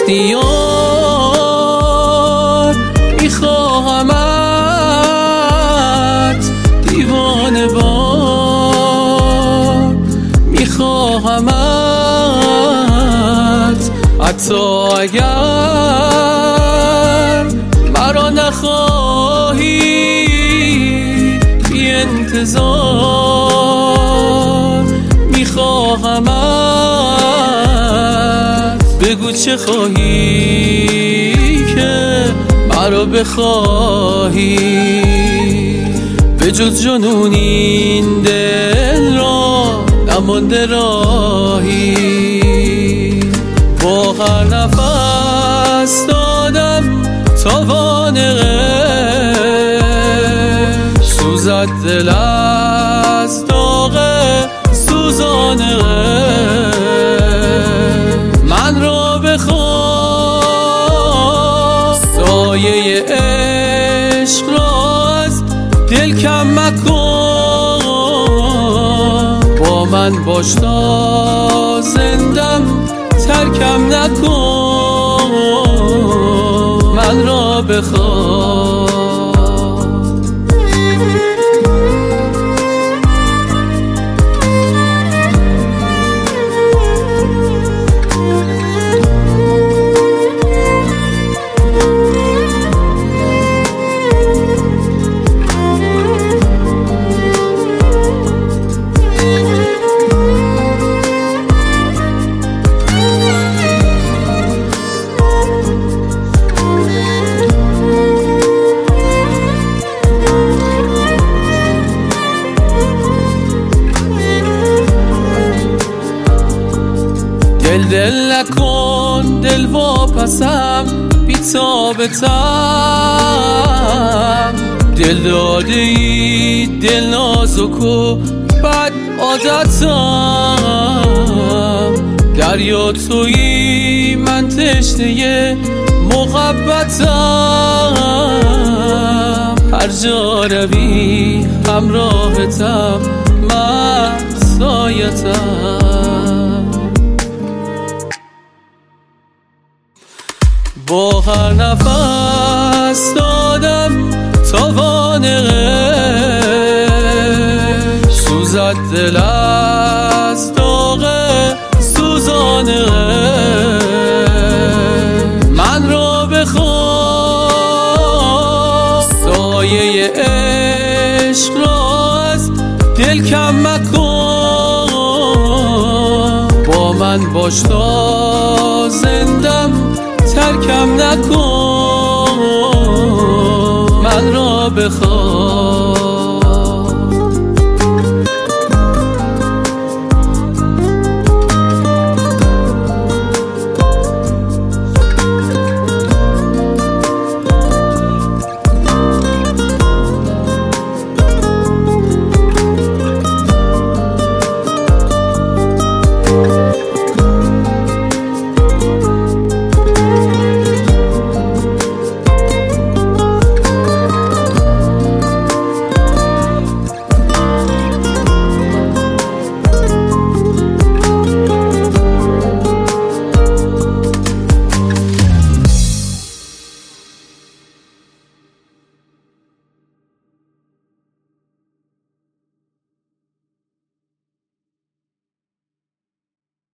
اختیار میخواهمت، دیوانه وار میخواهمت، حتی اگر مرا نخواهی بی انتظار میخواهمت. بگو چه خواهی که مرا بخواهی، به جز جنون این دل را نمانده راهی. با هر نفس دادم تاوان عشق، سوزد دل از داغ سوزان عشق. من را بخواه سایه عشق را از دل کم مکن، با من باش تا زندم ترکم نکن. من را بخواه دل نکن دل واپسم بی تابتم، دل داده ای دل نازک و بد عادتم. دریا تویی من تشنه محبتم، هر جا روی همراهتم من سایتم. با هر نفس دادم تاوان عشق، سوزد دل از داغ سوزان عشق. من را بخواه سایه عشق را از دل کم مکن، با من باش تا زندم ترکم نکن. من را بخواه